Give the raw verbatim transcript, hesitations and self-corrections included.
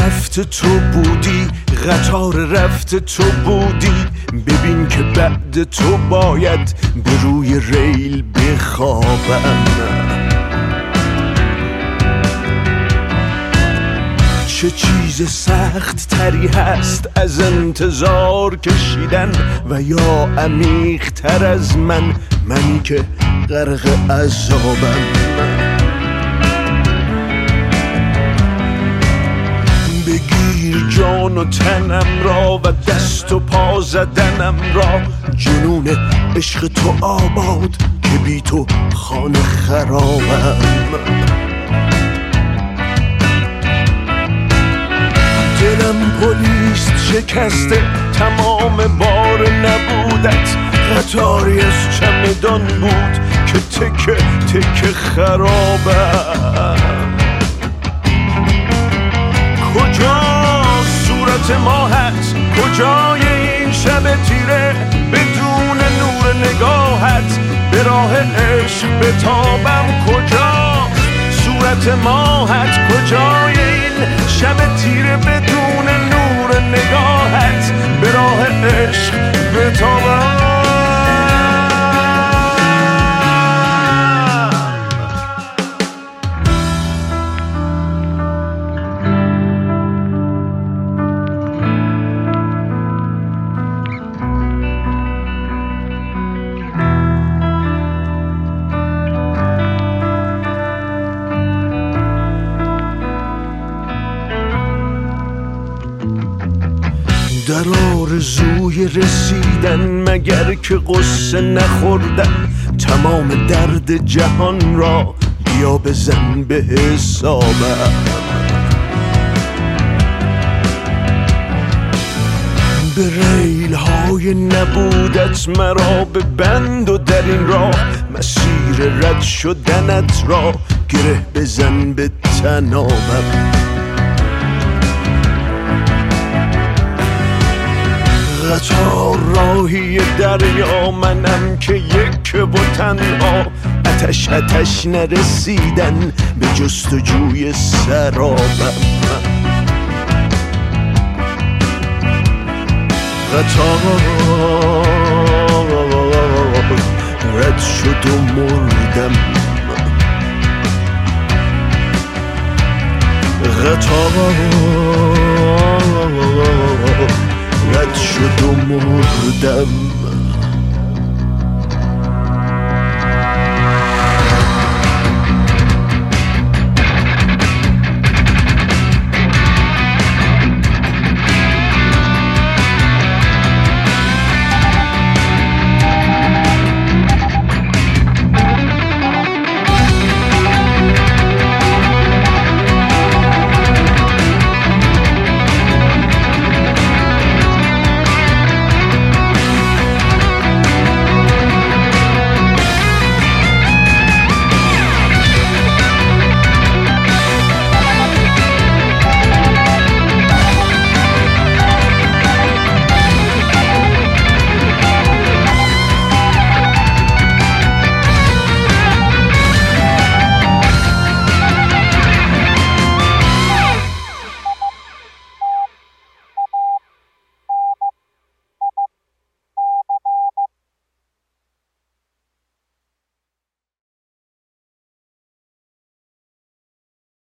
رفت تو بودی، قطار رفت تو بودی، ببین که بعد تو باید به روی ریل بخوابم. چه چیز سخت تری هست از انتظار کشیدن و یا عمیق تر از من، منی که غرق عذابم. بگیر جان و تنم را و دست و پا زدنم را، جنون عشق تو آباد که بی تو خانه خرابم. دلم پلیس شکسته، تمام بار نبودت قطاری از چمدان بود که تکه تکه خرابم. کجا صورت ماهت، کجای این شب تیره، بدون نور نگاهت به راه عشق بتابم. کجا صورت ماهت، کجای این شب تیره، بدون نور نگاهت به راه عشق بتابم. در آرزوی رسیدن مگر که قصه نخوردم، تمام درد جهان را بیا بزن به حسابم. به ریل های نبودت مرا به بند و در این راه، مسیر رد شدنت را گره بزن به تنابم. قطار راهی دریا، منم که یک و تنها، آتش آتش نرسیدن به جستجوی سرابم. قطار رد شد و مردم، قطار رد شد و مردم.